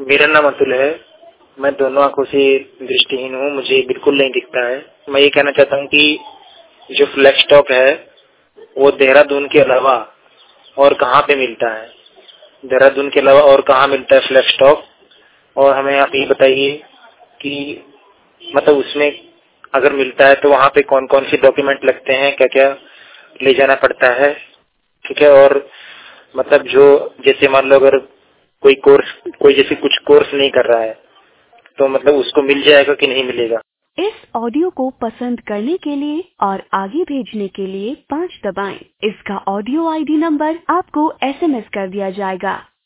मेरा नाम अतुल है। मैं दोनों आंखों से दृष्टिहीन हूँ, मुझे बिल्कुल नहीं दिखता है। मैं ये कहना चाहता हूँ कि जो फ्लैक्स टॉप है वो देहरादून के अलावा और कहाँ पे मिलता है? देहरादून के अलावा और कहाँ मिलता है फ्लैक्स टॉप? और हमें आप ये बताइए कि मतलब उसमें अगर मिलता है तो वहाँ पे कौन कौन से डॉक्यूमेंट लगते हैं, क्या क्या ले जाना पड़ता है, ठीक है? और मतलब जो जैसे मान लो अगर कोई जैसे कुछ कोर्स नहीं कर रहा है तो मतलब उसको मिल जाएगा कि नहीं मिलेगा? इस ऑडियो को पसंद करने के लिए और आगे भेजने के लिए 5 दबाएं। इसका ऑडियो आईडी नंबर आपको SMS कर दिया जाएगा।